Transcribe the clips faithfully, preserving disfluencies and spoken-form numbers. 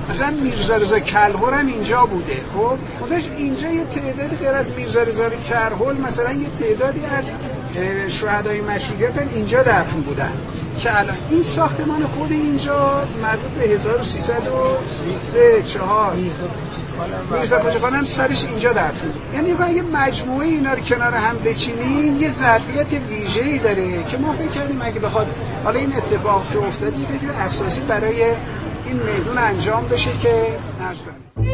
مثلا میرزا رضا کلهر هم اینجا بوده. خب خودش اینجا یه تعدادی غیر از میرزا رضا کلهر مثلا یه تعدادی از شهدای مشروطیت اینجا دفن بودن که الان این ساختمان خود اینجا مربوط به هزار و سیصد و سه چهار میرزا کوچکان هم سرش اینجا دفن. یعنی اگه مجموعه اینا رو کنار هم بچینیم یه ظرفیت ویژه‌ای داره که ما فکر کردیم اگه بخواد حالا این اتفاق که افتاد یه بدون اساسی برای این میدون انجام بشه که عرض کنیم.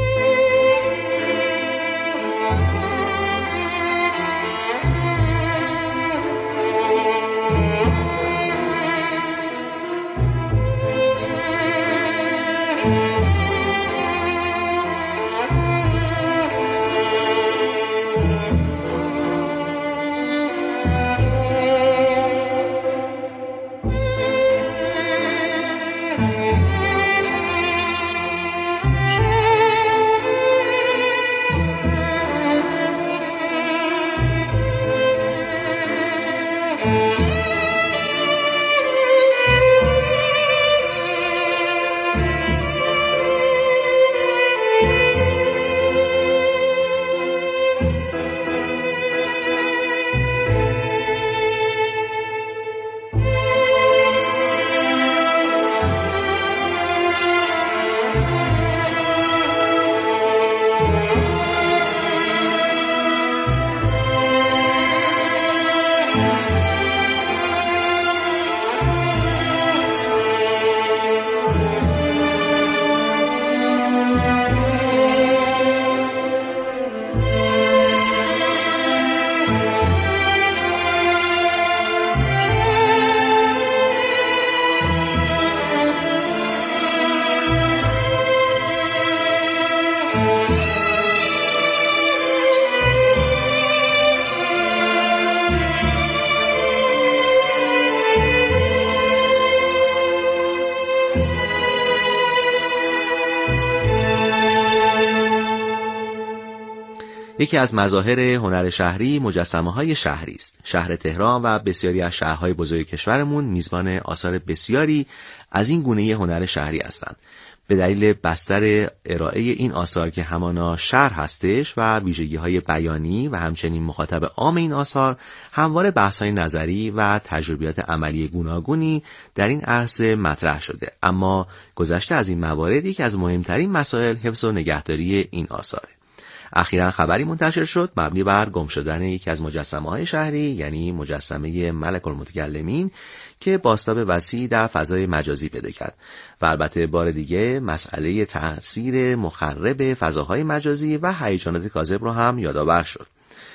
یکی از مظاهر هنر شهری مجسمه‌های شهری است. شهر تهران و بسیاری از شهرهای بزرگ کشورمون میزبان آثار بسیاری از این گونه هنر شهری هستند. به دلیل بستر ارائه این آثار که همانا شهر هستش و ویژگی‌های بیانی و همچنین مخاطب عام این آثار، همواره بحث‌های نظری و تجربیات عملی گوناگونی در این عرصه مطرح شده. اما گذشته از این موارد، یکی از مهمترین مسائل حفظ و نگهداری این آثاره. اخیراً خبری منتشر شد مبنی بر گم شدن یکی از مجسمه‌های شهری، یعنی مجسمه ملک المتکلمین که بازتاب وسیعی در فضای مجازی پیدا کرد و البته بار دیگه مسئله تأثیر مخرب فضاهای مجازی و هیجانات کاذب رو هم یادآور شد.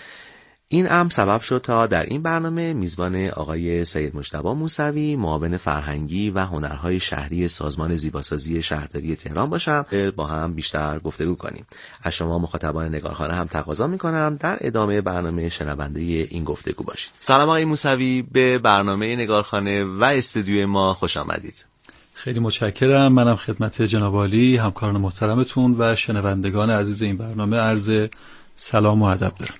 این امر سبب شد تا در این برنامه میزبان آقای سید مجتبی موسوی، معاون فرهنگی و هنرهای شهری سازمان زیباسازی شهرداری تهران باشم، با هم بیشتر گفتگو کنیم. از شما مخاطبان نگارخانه هم تقاضا میکنم در ادامه برنامه شنونده این گفتگو باشید. سلام آقای موسوی، به برنامه نگارخانه و استودیوی ما خوش آمدید. خیلی متشکرم. منم خدمت جناب عالی، همکاران محترمتون و شنوندگان عزیز این برنامه عرض سلام و ادب دارم.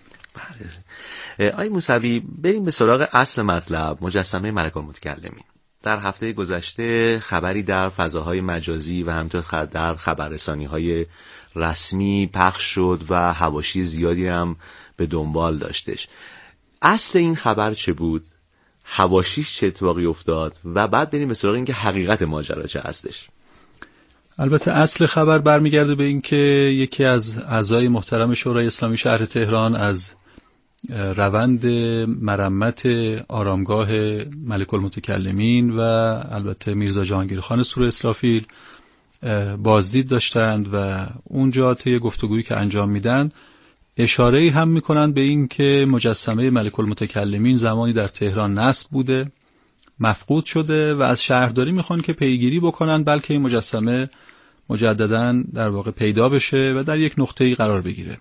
آقای موسوی، بریم به سراغ اصل مطلب، مجسمه ملک المتکلمین. در هفته گذشته خبری در فضاهای مجازی و همینطور در خبررسانی‌های رسمی پخش شد و حواشی زیادی هم به دنبال داشتش. اصل این خبر چه بود؟ حواشیش چه اتفاقی افتاد؟ و بعد بریم به سراغ اینکه حقیقت ماجرا چه هستش. البته اصل خبر برمیگرده به اینکه یکی از اعضای محترم شورای اسلامی شهر تهران از روند مرمت آرامگاه ملک المتکلمین و البته میرزا جهانگیر خان سور اسرافیل بازدید داشتند و اونجا طی گفتگویی که انجام میدن اشاره‌ای هم میکنن به این که مجسمه ملک المتکلمین زمانی در تهران نصب بوده، مفقود شده و از شهرداری میخوان که پیگیری بکنن بلکه این مجسمه مجدداً در واقع پیدا بشه و در یک نقطه‌ای قرار بگیره.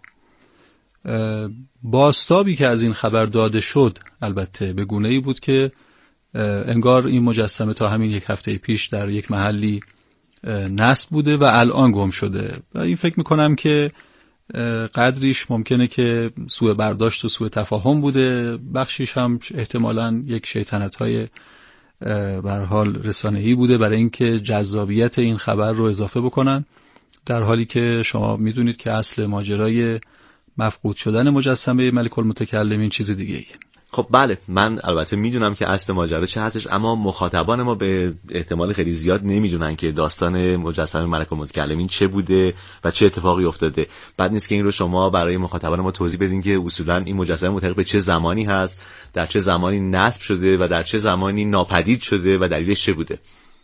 بازتابی که از این خبر داده شد البته به گونه‌ای بود که انگار این مجسمه تا همین یک هفته پیش در یک محلی نصب بوده و الان گم شده و این فکر میکنم که قدریش ممکنه که سوء برداشت و سوء تفاهم بوده، بخشیش هم احتمالاً یک شیطنت‌های به هر حال رسانه‌ای بوده برای اینکه جذابیت این خبر رو اضافه بکنن در حالی که شما میدونید که اصل ماجرای مفقود شدن مجسمه ملک المتکلمین چیز دیگه ایه. خب بله، من البته میدونم که اصل ماجرا چه هستش، اما مخاطبان ما به احتمال خیلی زیاد نمیدونن که داستان مجسمه ملک المتکلمین چه بوده و چه اتفاقی افتاده. بعد نیست که این رو شما برای مخاطبان ما توضیح بدین که اصولا این مجسمه متعلق به چه زمانی هست، در چه زمانی نصب شده و در چه زمانی ناپدید شده و دلیلش چه بوده.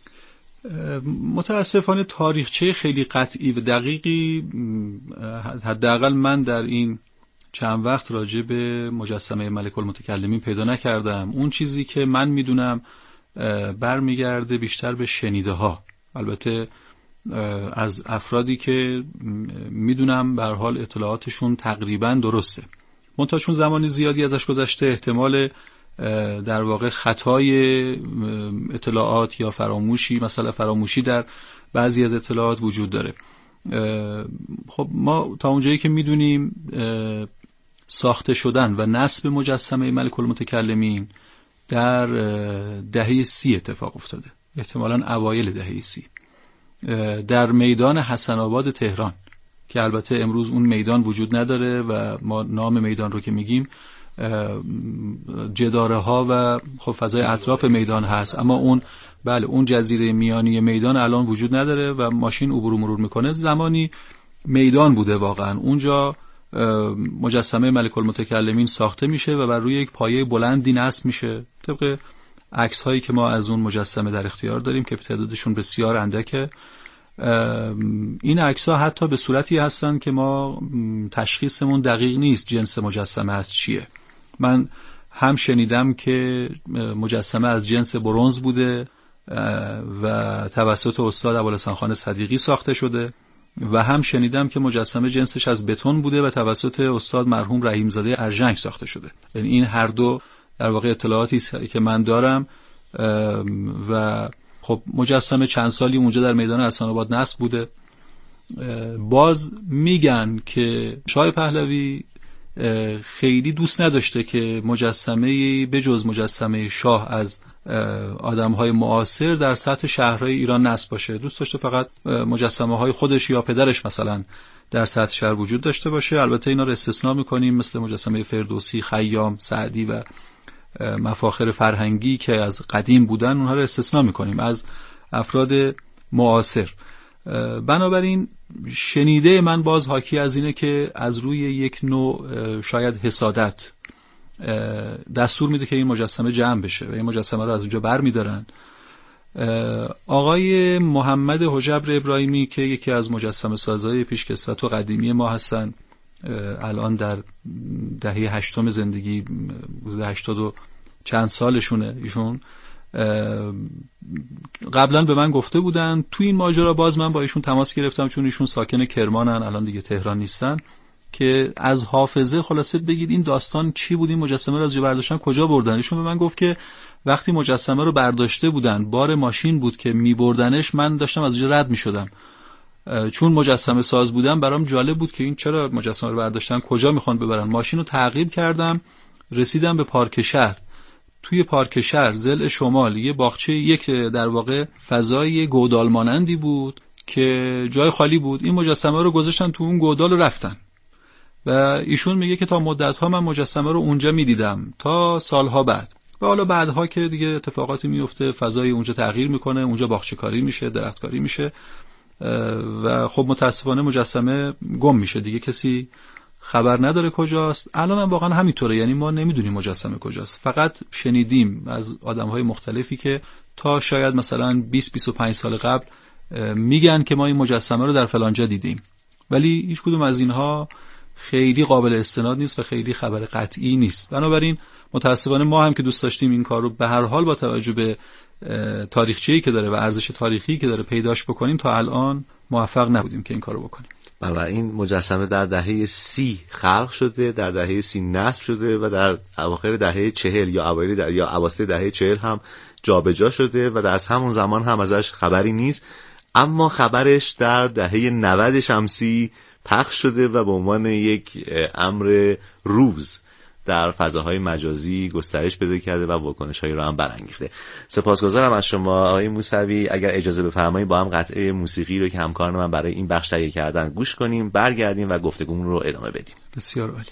متاسفانه تاریخچه خیلی قطعی و دقیقی حداقل من در این چند وقت راجع به مجسمه ملک المتکلمین پیدا نکردم. اون چیزی که من میدونم برمیگرده بیشتر به شنیده ها، البته از افرادی که میدونم به هر حال اطلاعاتشون تقریبا درسته، منتها چون زمانی زیادی ازش گذشته احتمال در واقع خطای اطلاعات یا فراموشی، مثلا فراموشی در بعضی از اطلاعات وجود داره. خب ما تا اونجایی که میدونیم ساخته شدن و نصب مجسمه ملک المتکلمین در دهه سی اتفاق افتاده، احتمالاً اوایل دهه سی در میدان حسن آباد تهران، که البته امروز اون میدان وجود نداره و ما نام میدان رو که میگیم جداره ها و خب فضای اطراف میدان هست، اما اون بله اون جزیره میانی میدان الان وجود نداره و ماشین عبور و مرور میکنه. زمانی میدان بوده واقعا، اونجا مجسمه ملک المتکلمین ساخته میشه و بر روی یک پایه بلندی نصب میشه، طبق عکس هایی که ما از اون مجسمه در اختیار داریم که تعدادشون بسیار اندکه. این عکس ها حتی به صورتی هستن که ما تشخیصمون دقیق نیست جنس مجسمه از چیه. من هم شنیدم که مجسمه از جنس برنز بوده و توسط استاد ابوالحسن خان صدیقی ساخته شده و هم شنیدم که مجسمه جنسش از بتون بوده و توسط استاد مرحوم رحیمزاده ارژنگ ساخته شده. یعنی این هر دو در واقع اطلاعاتی که من دارم و خب مجسمه چند سالی اونجا در میدان حسن آباد نصب بوده. باز میگن که شاه پهلوی خیلی دوست نداشته که مجسمه به جز مجسمه شاه از آدم‌های معاصر در سطح شهرهای ایران نصب باشه. دوست داشته فقط مجسمه‌های خودش یا پدرش مثلا در سطح شهر وجود داشته باشه. البته اینا رو استثناء می‌کنیم، مثل مجسمه فردوسی، خیام، سعدی و مفاخر فرهنگی که از قدیم بودن، اونها رو استثناء می‌کنیم از افراد معاصر. بنابراین شنیده من باز حاکی از اینه که از روی یک نوع شاید حسادت دستور میده که این مجسمه جمع بشه و این مجسمه رو از اونجا بر میدارن. آقای محمد حجبر ابراهیمی که یکی از مجسمه سازهای پیشکسوت و قدیمی ما هستن، الان در دهه هشتم زندگی، هشتاد و چند سالشونه ایشون، قبلا به من گفته بودن تو این ماجرا، باز من با ایشون تماس گرفتم چون ایشون ساکن کرمانن، الان دیگه تهران نیستن، که از حافظه خلاصه بگید این داستان چی بود، این مجسمه رو از جا برداشتن کجا بردن. ایشون به من گفت که وقتی مجسمه رو برداشته بودن، بار ماشین بود که میبردنش، من داشتم از اونجا رد میشدم، چون مجسمه ساز بودم برام جالب بود که این چرا مجسمه رو برداشتن، کجا میخوان ببرن. ماشین رو تعقیب کردم، رسیدم به پارک شهر. توی پارک شهر ضلع شمال یه باغچه، یک در واقع فضای گودال مانندی بود که جای خالی بود. این مجسمه رو گذاشتن تو اون گودال و رفتن. و ایشون میگه که تا مدت‌ها من مجسمه رو اونجا میدیدم تا سالها بعد. و حالا بعدها که دیگه اتفاقاتی میفته، فضای اونجا تغییر میکنه، اونجا باغچه‌کاری میشه، درختکاری میشه و خب متاسفانه مجسمه گم میشه، دیگه کسی خبر نداره کجاست. الان هم واقعا همینطوره، یعنی ما نمیدونیم مجسمه کجاست، فقط شنیدیم از آدم‌های مختلفی که تا شاید مثلا بیست بیست و پنج سال قبل میگن که ما این مجسمه رو در فلان جا دیدیم، ولی هیچ کدوم از اینها خیلی قابل استناد نیست و خیلی خبر قطعی نیست. بنابراین متاسفانه ما هم که دوست داشتیم این کار رو به هر حال با توجه به تاریخچه‌ای که داره و ارزش تاریخی که داره پیداش بکنیم، تا الان موفق نبودیم که این کارو بکنیم. بنابراین مجسمه در دهه سی خلق شده، در دهه سی نصب شده و در اواخر دهه چهل یا اوایل ده... یا اواسط دهه چهل هم جابجا شده و از همون زمان هم ازش خبری نیست. اما خبرش در دهه نود شمسی پخش شده و به عنوان یک امر روز در فضاهای مجازی گسترش پیدا کرده و واکنش‌هایی را هم برانگیخته. سپاسگزارم از شما آقای موسوی. اگر اجازه بفرمایید با هم قطعه موسیقی رو که همکاران من برای این بخش تهیه کردن گوش کنیم، برگردیم و گفتگومون رو ادامه بدیم. بسیار عالی.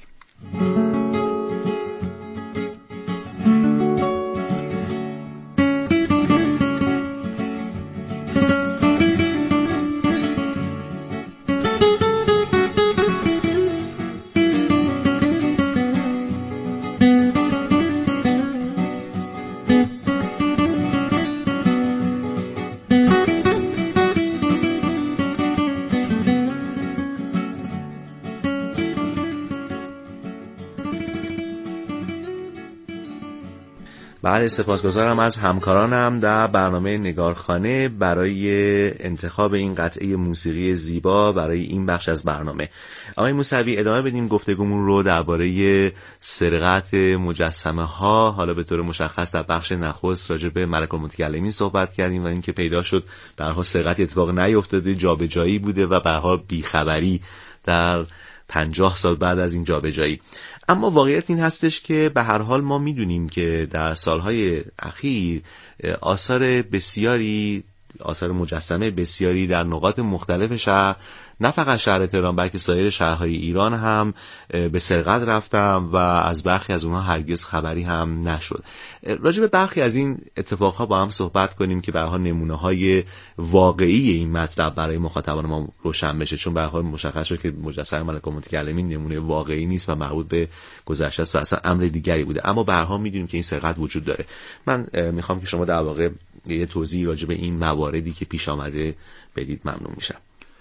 بله، سپاسگزارم از همکارانم در برنامه نگارخانه برای انتخاب این قطعه موسیقی زیبا برای این بخش از برنامه. آقای موسوی، ادامه بدیم گفتگومون رو درباره سرقت مجسمه ها. حالا به طور مشخص در بخش نخست راجع به ملک المتکلمین صحبت کردیم و اینکه پیدا شد به هر حال سرقت اتفاق نیفتاده، جابجایی بوده و به هر حال بیخبری در پنجاه سال بعد از این جابجایی. اما واقعیت این هستش که به هر حال ما میدونیم که در سالهای اخیر آثار بسیاری، آثار مجسمه بسیاری در نقاط مختلف شهر، نه فقط شهر تهران بلکه سایر شهرهای ایران هم به سرقت رفتن و از برخی از اونها هرگز خبری هم نشد. راجع به برخی از این اتفاقها با هم صحبت کنیم که به هر حال نمونه‌های واقعی این مطلب برای مخاطبان ما روشن بشه، چون به هر حال مشخص شد که مجسمه ملک المتکلمین نمونه واقعی نیست و مربوط به گذشته است و اصلا امر دیگری بوده، اما به هر حال می‌دونیم که این سرقت وجود داره. من می‌خوام که شما در واقع یه توضیح راجع به این مواردی که پیش آمده بدید، ممنون میشم.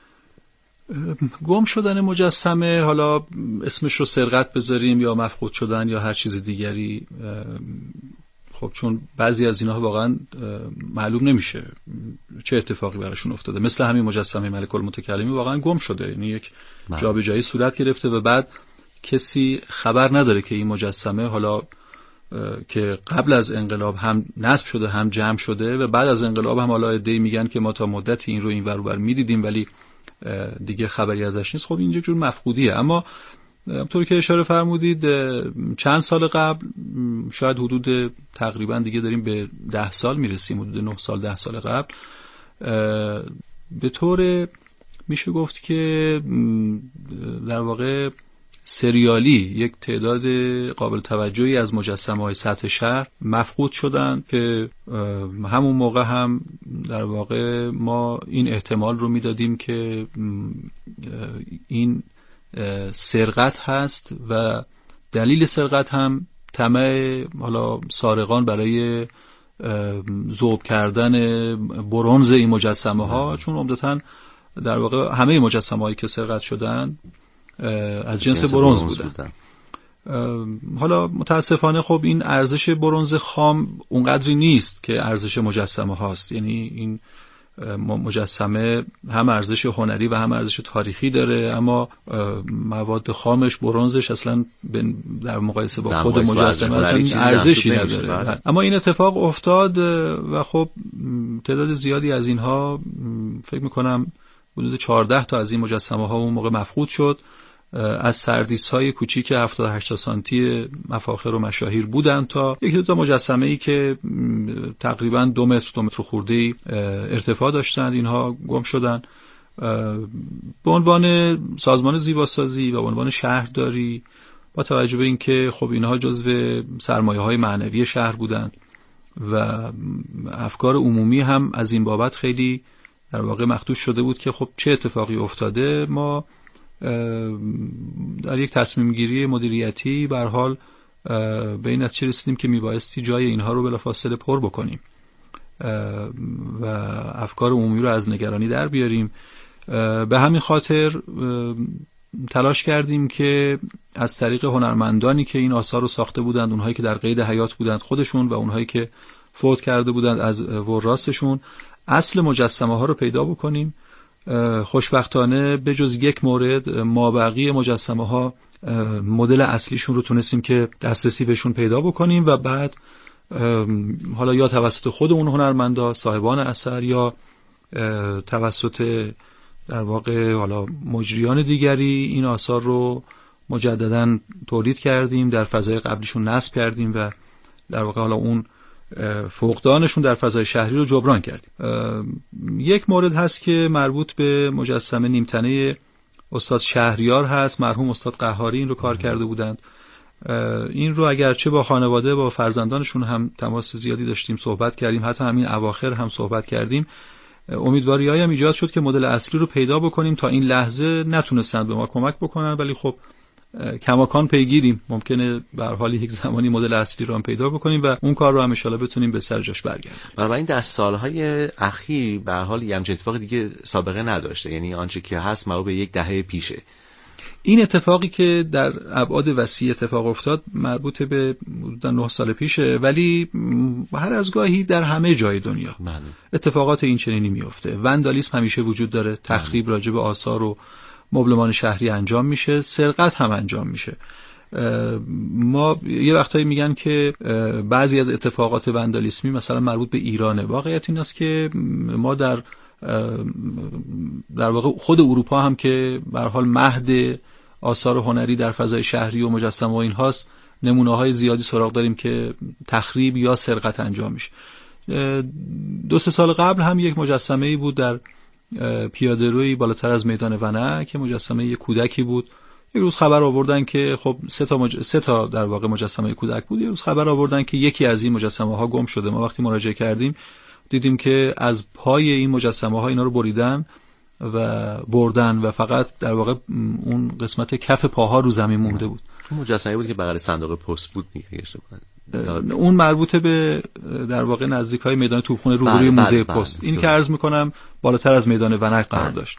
گم شدن مجسمه، حالا اسمش رو سرقت بذاریم یا مفقود شدن یا هر چیز دیگری، خب چون بعضی از اینها واقعا معلوم نمیشه چه اتفاقی براشون افتاده. مثل همین مجسمه ملک المتکلمین واقعا گم شده، یعنی یک جابجایی صورت گرفته و بعد کسی خبر نداره که این مجسمه حالا که قبل از انقلاب هم نصب شده هم جمع شده و بعد از انقلاب هم حالا عده‌ای میگن که ما تا مدتی این رو این ور اون ور میدیدیم ولی دیگه خبری ازش نیست. خب این یک جور مفقودیه. اما همونطور که اشاره فرمودید چند سال قبل، شاید حدود تقریبا دیگه داریم به ده سال میرسیم، حدود نه سال ده سال قبل، به طور میشه گفت که در واقع سریالی یک تعداد قابل توجهی از مجسمه‌های سطح شهر مفقود شدن که همون موقع هم در واقع ما این احتمال رو میدادیم که این سرقت هست و دلیل سرقت هم طمع حالا سارقان برای ذوب کردن برنز این مجسمه ها، چون عمدتاً در واقع همه مجسمه هایی که سرقت شدن از جنس برنز بودن. حالا متاسفانه خب این ارزش برنز خام اونقدری نیست که ارزش مجسمه هاست، یعنی این مجسمه هم ارزش هنری و هم ارزش تاریخی داره، اما مواد خامش برنزش اصلا در مقایسه با خود مجسمه اصلا ارزشی نداره. اما این اتفاق افتاد و خب تعداد زیادی از اینها، فکر میکنم حدود چهارده تا از این مجسمه ها اون موقع مفقود شد. از سردیس های کوچیک هفتاد و هشت سانتی مفاخر و مشاهیر بودن تا یک دو تا مجسمه ای که تقریبا دو متر دو متر خورده ارتفاع داشتند، اینها گم شدن. به عنوان سازمان زیباسازی و به عنوان شهرداری، با توجه به اینکه خب اینها جزو سرمایه های معنوی شهر بودند و افکار عمومی هم از این بابت خیلی در واقع مخدوش شده بود که خب چه اتفاقی افتاده، ما در یک تصمیم گیری مدیریتی به هر حال به این نتیجه رسیدیم که میبایستی جای اینها رو بلافاصله پر بکنیم و افکار عمومی رو از نگرانی در بیاریم. به همین خاطر تلاش کردیم که از طریق هنرمندانی که این آثار رو ساخته بودند، اونهایی که در قید حیات بودند خودشون و اونهایی که فوت کرده بودند از وراثشون، اصل مجسمه ها رو پیدا بکنیم. خوشبختانه به جز یک مورد مابقی مجسمه ها مدل اصلیشون رو تونستیم که دسترسی بهشون پیدا بکنیم و بعد حالا یا توسط خود اون هنرمندا صاحبان اثر یا توسط در واقع حالا مجریان دیگری این آثار رو مجددا تولید کردیم، در فضای قبلیشون نصب کردیم و در واقع حالا اون فقدانشون در فضای شهری رو جبران کردیم. یک مورد هست که مربوط به مجسمه نیمتنه استاد شهریار هست، مرحوم استاد قهاری این رو کار کرده بودند. این رو اگرچه با خانواده با فرزندانشون هم تماس زیادی داشتیم، صحبت کردیم، حتی همین اواخر هم صحبت کردیم، امیدواری‌هایی هم ایجاد شد که مدل اصلی رو پیدا بکنیم. تا این لحظه نتونستند به ما کمک بکنن، ولی خب کماکان پیگیریم، ممکنه به هر حال یک زمانی مدل اصلی رو هم پیدا بکنیم و اون کار رو هم ان شاءالله بتونیم به سر جاش برگردیم. بنابراین در سالهای اخیر به هر حال همچین اتفاقی دیگه سابقه نداشته، یعنی آنچه که هست مربوط به یک دهه پیشه. این اتفاقی که در ابعاد وسیع اتفاق افتاد مربوط به حدود نه سال پیشه، ولی هر از گاهی در همه جای دنیا بله. اتفاقات این چنینی میفته. وندالیسم همیشه وجود داره، تخریب بله. راجع به آثار و مبلمان شهری انجام میشه، سرقت هم انجام میشه. ما یه وقتایی میگن که بعضی از اتفاقات وندالیسمی مثلا مربوط به ایرانه. واقعیت این است که ما در در واقع خود اروپا هم که به هر حال مهد آثار هنری در فضای شهری و مجسمه و این هاست، نمونه های زیادی سراغ داریم که تخریب یا سرقت انجام میشه. دو سه سال قبل هم یک مجسمه‌ای بود در پیاده‌روی بالاتر از میدان ونک که مجسمه یک کودکی بود. یک روز خبر آوردن که خب سه تا مج... سه تا در واقع مجسمه کودک بود. یک روز خبر آوردن که یکی از این مجسمه ها گم شده. ما وقتی مراجعه کردیم دیدیم که از پای این مجسمه ها اینا رو بریدن و بردن و فقط در واقع اون قسمت کف پاها رو زمین مونده بود. اون مجسمه بود که بغل صندوق پست بود دیگه. اون مربوطه به در واقع نزدیکای میدان توپخانه روبروی موزه پست. این که عرض میکنم بالاتر از میدان ونک قرار داشت.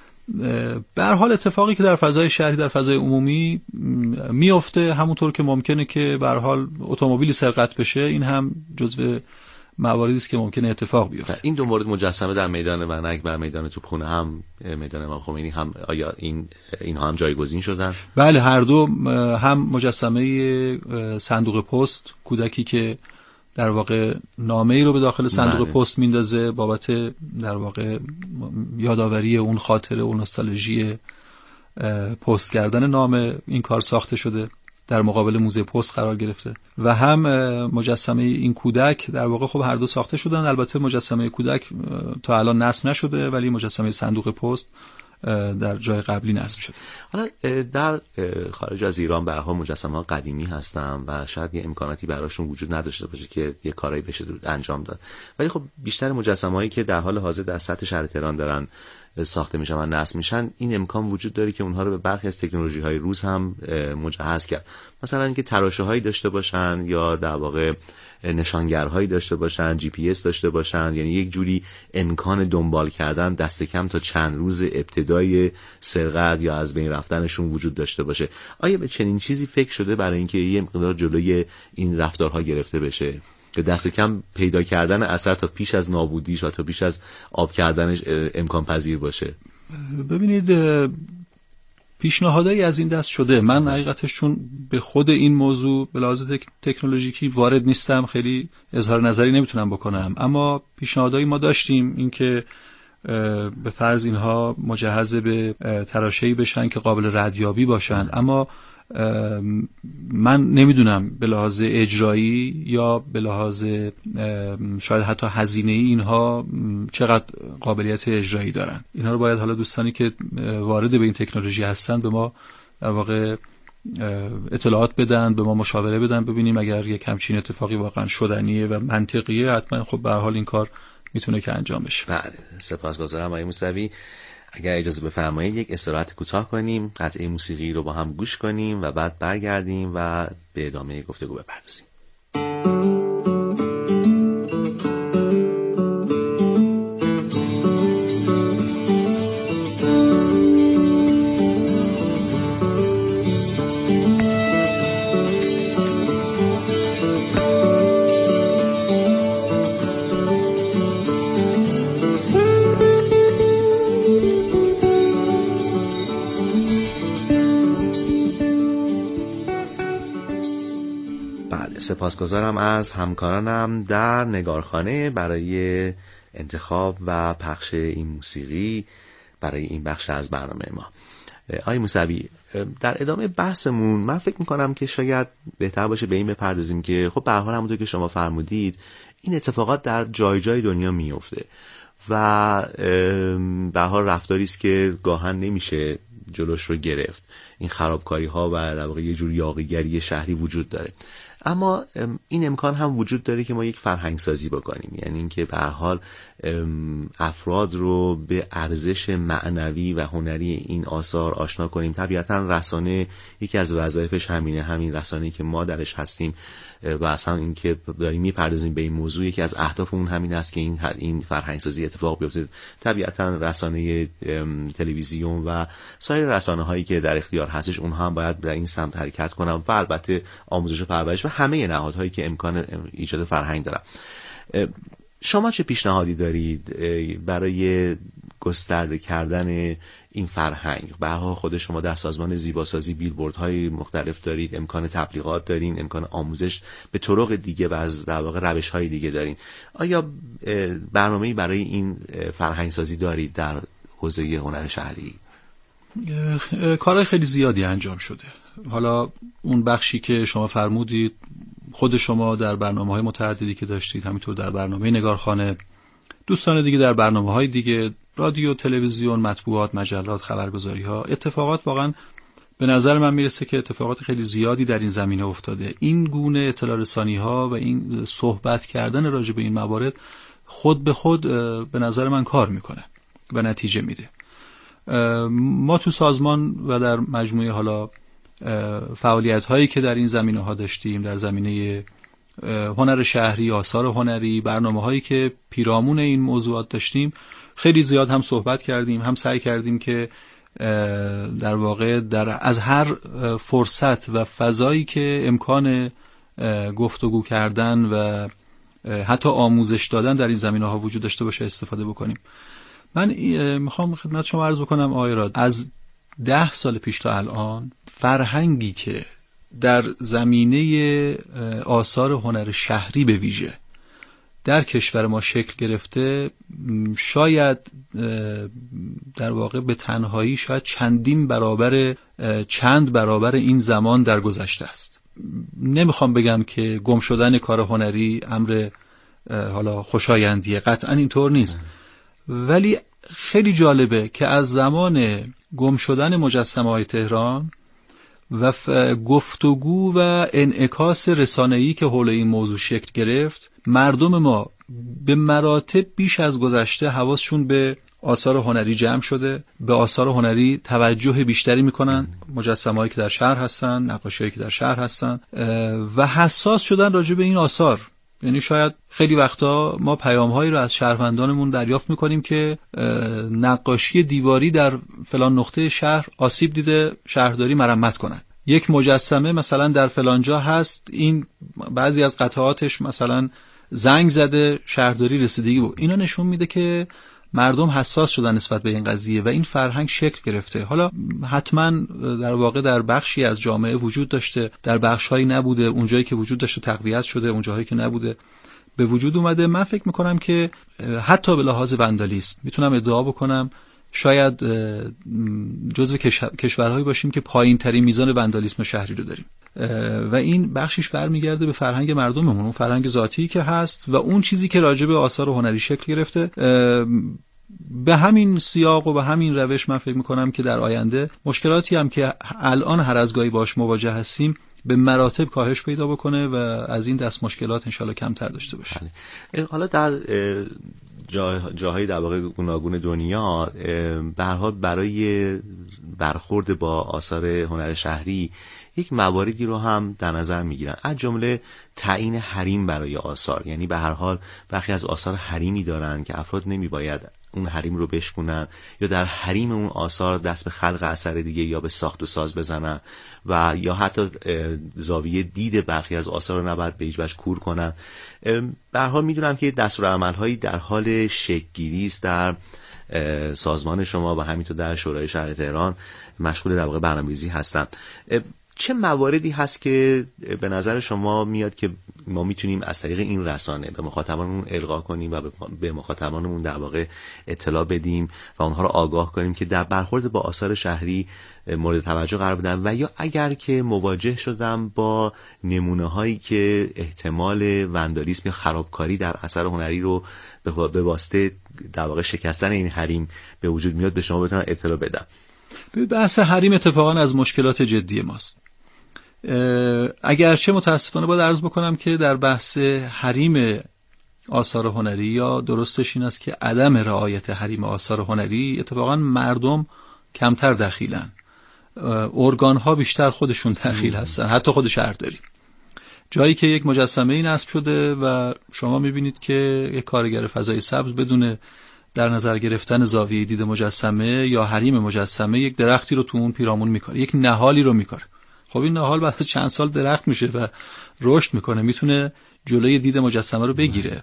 به هر حال اتفاقی که در فضای شهری در فضای عمومی میفته، همونطور که ممکنه که به هر حال اتومبیلی سرقت بشه، این هم جزو مواردی است که ممکنه اتفاق بیفته. این دو مورد مجسمه در میدان ونک و میدان توپخانه هم میدان امام خمینی هم آیا این اینها هم جایگزین شدن؟ بله، هر دو هم مجسمه صندوق پست، کودکی که در واقع نامه‌ای رو به داخل صندوق بله. پست میندازه بابت در واقع یادآوری اون خاطره و نوستالژی پست کردن نامه، این کار ساخته شده، در مقابل موزه پست قرار گرفته. و هم مجسمه این کودک در واقع خب هر دو ساخته شدن. البته مجسمه کودک تا الان نصب نشده، ولی مجسمه صندوق پست در جای قبلی نصب شده. حالا در خارج از ایران به هر حال مجسمه‌ها قدیمی هستن و شاید یه امکاناتی براشون وجود نداشته باشه که یه کارایی بشه انجام داد، ولی خب بیشتر مجسمه‌هایی که در حال حاضر در سطح شهر تهران دارن ساخته میشن و نصب میشن، این امکان وجود داره که اونها رو به برخی از تکنولوژی‌های روز هم مجهز کرد. مثلا اینکه تراشه‌هایی داشته باشن یا در واقع نشانگرهایی داشته باشن، جی پی اس داشته باشن، یعنی یک جوری امکان دنبال کردن دست کم تا چند روز ابتدای سرقت یا از بین رفتنشون وجود داشته باشه. آیا به چنین چیزی فکر شده برای اینکه یه مقدار جلوی این رفتارها گرفته بشه که دست کم پیدا کردن اثر تا پیش از نابودیش تا پیش از آب کردنش امکان پذیر باشه؟ ببینید، پیشنهادایی از این دست شده. من حقیقتش چون به خود این موضوع به لحاظ تک... تکنولوژیکی وارد نیستم، خیلی اظهار نظری نمیتونم بکنم، اما پیشنهادایی ما داشتیم اینکه به فرض اینها مجهز به تراشه‌ای بشن که قابل ردیابی باشند، اما من نمیدونم به لحاظ اجرایی یا به لحاظ شاید حتی هزینه‌ای اینها چقدر قابلیت اجرایی دارن. اینها رو باید حالا دوستانی که وارد به این تکنولوژی هستن به ما در واقع اطلاعات بدن، به ما مشاوره بدن، ببینیم اگر یک همچین اتفاقی واقعا شدنیه و منطقیه، حتما خب به هر حال این کار میتونه که انجام بشه. بله، سپاسگزارم آقای موسوی. اگر اجازه بفرمایید یک استراحت کوتاه کنیم، قطعه موسیقی رو با هم گوش کنیم و بعد برگردیم و به ادامه گفتگو بپردازیم. سپاسگزارم از همکارانم در نگارخانه برای انتخاب و پخش این موسیقی برای این بخش از برنامه ما. آقای موسوی، در ادامه بحثمون من فکر میکنم که شاید بهتر باشه به این بپردازیم که خب به هر حال همونطور که شما فرمودید این اتفاقات در جای جای دنیا میفته و به هر حال رفتاری است که گاهن نمیشه جلوش رو گرفت. این خرابکاری ها و در واقع یه جور یاغیگری شهری وجود داره، اما این امکان هم وجود داره که ما یک فرهنگ سازی بکنیم، یعنی اینکه به هر حال افراد رو به ارزش معنوی و هنری این آثار آشنا کنیم. طبیعتا رسانه یکی از وظایفش همینه، همین رسانه‌ای که ما درش هستیم و اصلا این که داریم میپردازیم به این موضوع یکی از اهداف اون همین است که این این فرهنگ سازی اتفاق بیفته. طبیعتا رسانه تلویزیون و سایر رسانه‌هایی که در اختیار هستش اونها هم باید در این سمت حرکت کنن و البته آموزش و پرورش و همه نهادهایی که امکان ایجاد فرهنگ دارن. شما چه پیشنهادی دارید برای گسترده کردن این فرهنگ؟ به هر حال خود شما در سازمان زیباسازی بیلبوردهای مختلف دارید، امکان تبلیغات دارین، امکان آموزش به طرق دیگه و از در واقع روش‌های دیگه دارین. آیا برنامه‌ای برای این فرهنگ سازی دارید در حوزه هنر شهری؟ کارهای خیلی زیادی انجام شده. حالا اون بخشی که شما فرمودید خود شما در برنامه‌های متعددی که داشتید، همینطور در برنامه نگارخانه، دوستان دیگه در برنامه‌های دیگه، رادیو، تلویزیون، مطبوعات، مجلات، خبرگزاری‌ها، اتفاقات واقعا به نظر من میرسه که اتفاقات خیلی زیادی در این زمینه افتاده. این گونه اطلاع رسانی‌ها و این صحبت کردن راجع به این موارد خود به خود به نظر من کار میکنه و نتیجه میده. ما تو سازمان و در مجموعه حالا فعالیت هایی که در این زمینه ها داشتیم، در زمینه هنر شهری، آثار هنری، برنامه هایی که پیرامون این موضوعات داشتیم، خیلی زیاد هم صحبت کردیم، هم سعی کردیم که در واقع در از هر فرصت و فضایی که امکان گفتگو کردن و حتی آموزش دادن در این زمینه ها وجود داشته باشه استفاده بکنیم. من میخوام خدمت شما عرض بکنم آقای راد، از ده سال پیش تا الان فرهنگی که در زمینه آثار هنر شهری به ویژه در کشور ما شکل گرفته، شاید در واقع به تنهایی شاید چندین برابر چند برابر این زمان در گذشته است. نمیخوام بگم که گم شدن کار هنری امر حالا خوشایندیه، قطعا اینطور نیست، ولی خیلی جالبه که از زمان گم شدن مجسمه های تهران و گفتگو و انعکاس رسانه‌ای که حول این موضوع شکل گرفت، مردم ما به مراتب بیش از گذشته حواسشون به آثار هنری جمع شده، به آثار هنری توجه بیشتری میکنن، مجسمه‌هایی که در شهر هستن، نقاشی‌هایی که در شهر هستن و حساس شدن راجع به این آثار. یعنی شاید خیلی وقتا ما پیام‌هایی رو از شهروندانمون دریافت می‌کنیم که نقاشی دیواری در فلان نقطه شهر آسیب دیده، شهرداری مرمت کنن. یک مجسمه مثلا در فلان جا هست، این بعضی از قطعاتش مثلا زنگ زده، شهرداری رسیدگی بود. اینا نشون میده که مردم حساس شدن نسبت به این قضیه و این فرهنگ شکل گرفته. حالا حتما در واقع در بخشی از جامعه وجود داشته، در بخش‌هایی نبوده، اونجایی که وجود داشته تقویت شده، اونجاهایی که نبوده به وجود اومده. من فکر میکنم که حتی به لحاظ وندالیسم میتونم ادعا بکنم شاید جزو کشورهایی باشیم که پایین ترین میزان وندالیسم شهری رو داریم و این بخشش برمیگرده به فرهنگ مردممون، اون فرهنگ ذاتی که هست و اون چیزی که راجع به آثار هنری شکل گرفته. به همین سیاق و به همین روش من فکر میکنم که در آینده مشکلاتی هم که الان هر از گاهی باش مواجه هستیم به مراتب کاهش پیدا بکنه و از این دست مشکلات انشالله کمتر داشته باشیم. حالا در جا جاهای در واقع گوناگون دنیا به هر حال برای برخورد با آثار هنر شهری یک مواردی رو هم در نظر میگیرن، از جمله تعیین حریم برای آثار. یعنی به هر حال برخی از آثار حریمی دارن که افراد نمیباید اون حریم رو بشکنن یا در حریم اون آثار دست به خلق اثر دیگه یا به ساخت و ساز بزنن و یا حتی زاویه دید برخی از آثار رو نباید به هیچ وجه کور کنن. به هر حال میدونم که دستورالعمل‌هایی در حال شکل‌گیری است در سازمان شما و همینطور در شورای شهر تهران مشغول در واقع برنامه‌ریزی هستن. چه مواردی هست که به نظر شما میاد که ما میتونیم از طریق این رسانه به مخاطبانمون القا کنیم و به مخاطبانمون در واقع اطلاع بدیم و اونها رو آگاه کنیم که در برخورد با آثار شهری مورد توجه قرار بدن، و یا اگر که مواجه شدم با نمونه هایی که احتمال وندالیسم یا خرابکاری در اثر هنری رو به واسطه در واقع شکستن این حریم به وجود میاد به شما بتونم اطلاع بدم. بحث حریم اتفاقا از مشکلات جدی ماست. اگرچه متاسفانه باید عرض بکنم که در بحث حریم آثار هنری، یا درستش این است که عدم رعایت حریم آثار هنری، اتفاقا مردم کمتر دخیلن، ارگان ها بیشتر خودشون دخیل هستن، حتی خود شهرداری. جایی که یک مجسمه نصب شده و شما میبینید که یک کارگر فضای سبز بدون در نظر گرفتن زاویه دید مجسمه یا حریم مجسمه یک درختی رو تو اون پیرامون میکاره، یک نهالی رو میکاره. خب این نهال بعد از چند سال درخت میشه و رشد میکنه، میتونه جلوی دید مجسمه رو بگیره.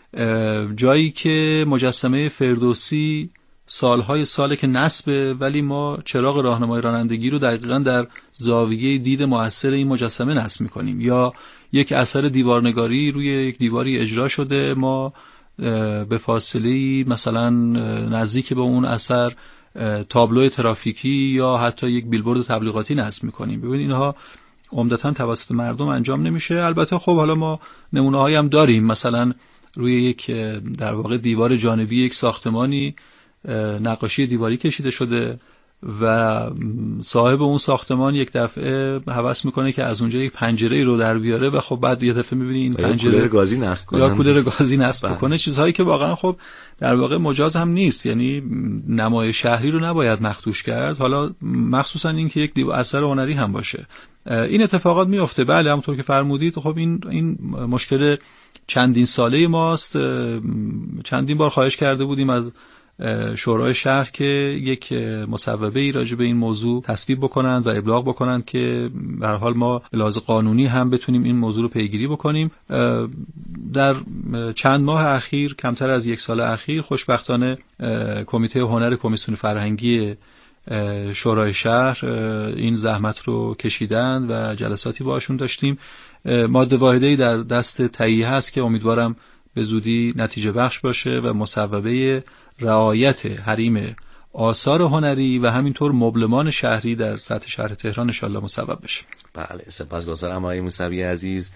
جایی که مجسمه فردوسی سالهای ساله که نصبه، ولی ما چراغ راهنمای رانندگی رو دقیقاً در زاویه دید مؤثر این مجسمه نصب میکنیم. یا یک اثر دیوارنگاری روی یک دیواری اجرا شده، ما به فاصله مثلا نزدیک به اون اثر تابلو ترافیکی یا حتی یک بیلبورد تبلیغاتی نصب میکنیم. ببینید اینها عمدتاً توسط مردم انجام نمیشه. البته خب حالا ما نمونه هایی هم داریم، مثلا روی یک در واقع دیوار جانبی یک ساختمانی نقاشی دیواری کشیده شده و صاحب اون ساختمان یک دفعه هوس میکنه که از اونجا یک پنجره رو در بیاره و خب بعد یه دفعه میبینی این پنجره کولر گازی نصب کنه یا کولر گازی نصب کنه، چیزهایی که واقعا خب در واقع مجاز هم نیست. یعنی نمای شهری رو نباید مخدوش کرد، حالا مخصوصا این که یک اثر هنری هم باشه. این اتفاقات میفته. بله همونطور که فرمودید، خب این این مشکل چندین ساله ماست. چندین بار خواهش کرده بودیم از شورای شهر که یک مصوبه ای راجع به این موضوع تصویب بکنند و ابلاغ بکنند که به هر حال ما به لحاظ قانونی هم بتونیم این موضوع رو پیگیری بکنیم. در چند ماه اخیر، کمتر از یک سال اخیر، خوشبختانه کمیته هنر کمیسیون فرهنگی شورای شهر این زحمت رو کشیدن و جلساتی باشون داشتیم. ماده واحده‌ای در دست تهیه هست که امیدوارم به زودی نتیجه بخش باشه و مصوبه رعایت حریم آثار هنری و همینطور مبلمان شهری در سطح شهر تهران ان شاءالله مصوب بشه. بله، سپاسگزارم آقای موسوی عزیز.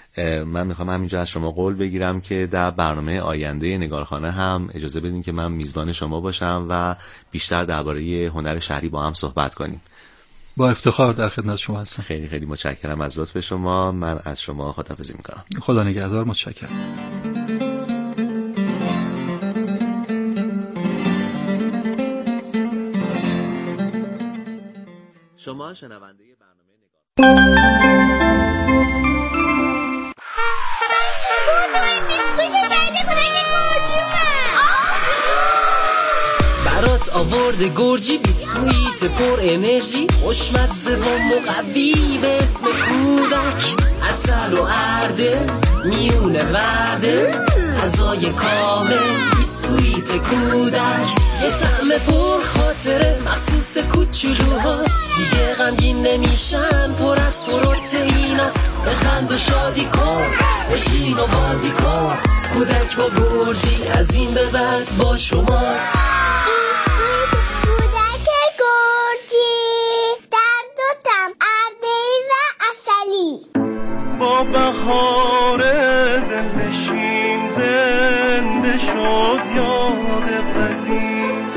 من میخوام همینجا از شما قول بگیرم که در برنامه آینده نگارخانه هم اجازه بدین که من میزبان شما باشم و بیشتر درباره هنر شهری با هم صحبت کنیم. با افتخار در خدمت شما هستم. خیلی خیلی متشکرم از لطف شما. من از شما خداحافظی میکنم. خدا نگهدار. متشکرم. شما شنونده برنامه نگار برات آورده گرجی بیسکویت پر انرژی، خوشمزه و مقوی به اسم کودک، عسل و ارده میونه وعده، غذای کامل بیسکویت کودک، یه طعم پر خاطره مخصوص کوچولوهاست، دیگه غمگین نمیشن، پر از پروتئیناست، بخند و شادی کن، بشین و بازی کن، کودک با گرجی از این به بعد با شماست. با بهار دلنشین زنده شد یاد قدیم،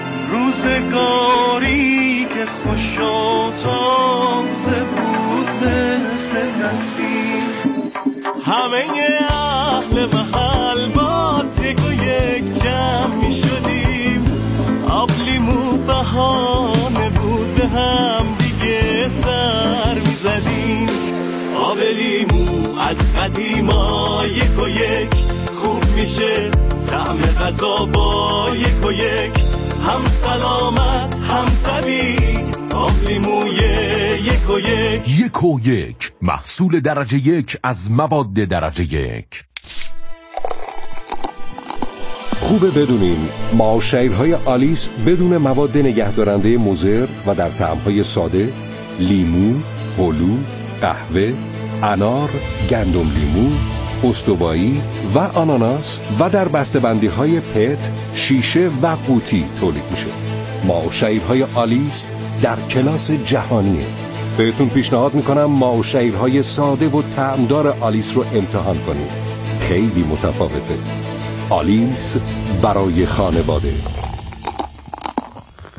روزگاری که خوش و تازه بود مثل نسیم، همه اهل محل باز یک و یک جمع می شدیم، آب لیمو بهانه بود به هم دیگه سر می زدیم، آب لیمو از قدیما یک و یک خوب میشه، طعم غذا با یک و یک هم سلامت هم طبیعی، آب لیموی یک و یک یک و یک محصول درجه یک از مواد درجه یک. خوبه بدونین معاشرهای آلیس بدون مواد نگهدارنده مضر و در طعمهای ساده، لیمو، هلو، قهوه، انار، گندم لیمو، استوایی و آناناس و در بسته‌بندی های پت، شیشه و قوطی تولید میشه. ماه‌وشیرهای آلیس در کلاس جهانیه. بهتون پیشنهاد میکنم ماه‌وشیرهای ساده و طعمدار آلیس رو امتحان کنید. خیلی متفاوته. آلیس برای خانواده.